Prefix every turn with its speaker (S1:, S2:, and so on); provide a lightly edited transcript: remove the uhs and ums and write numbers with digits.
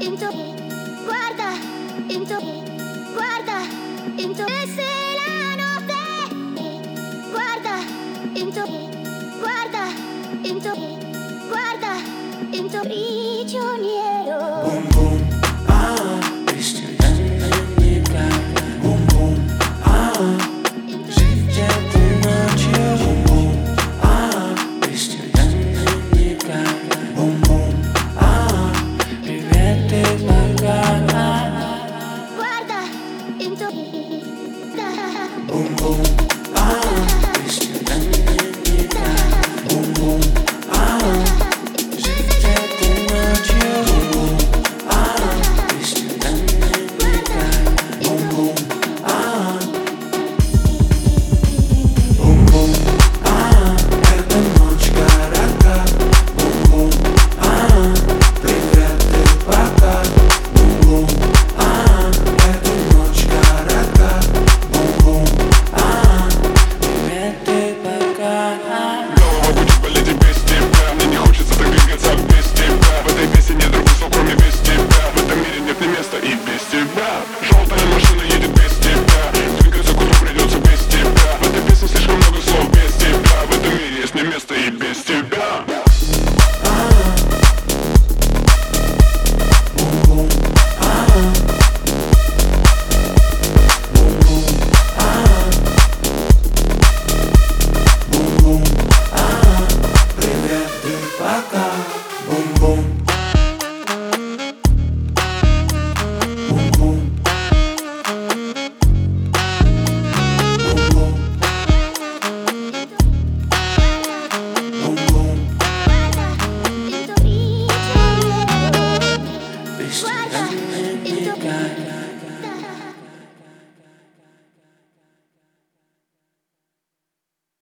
S1: guarda, guarda, e se la notte, guarda, guarda, guarda, prigioniero.
S2: Boom boom, бесчисленника. Boom boom, życie ty nocью. Boom boom, бесчисленника. Boom boom, привет ты пока.
S1: Guarda,
S2: Boom boom, бесчисленника. Boom boom, życie ty nocью.
S3: Желтая машина едет без тебя. Двигаться куда придется без тебя. В этой песне слишком много слов без тебя. В этом мире есть не место и без тебя.
S2: Привет, ты пока. Бум-бум.
S1: Guarda,
S2: Бесчисленника.